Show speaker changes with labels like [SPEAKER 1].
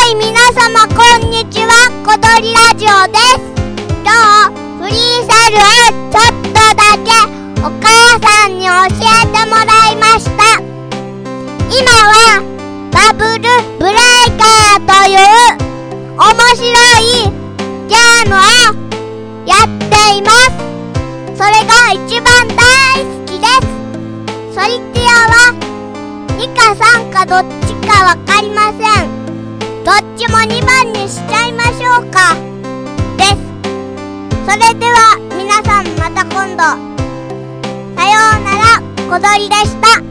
[SPEAKER 1] い、皆様こんにちは、小鳥ラジオです。今日フリーサルをちょっとだけお母さんに教えてもらいました。今はバブルブレイカーという面白いゲームをやっています。それが一番大好きです。ソリティアは2か3かどっちかわかりません。どっちも2番にしちゃいましょうかです。それでは皆さんまた今度。さようなら、小鳥でした。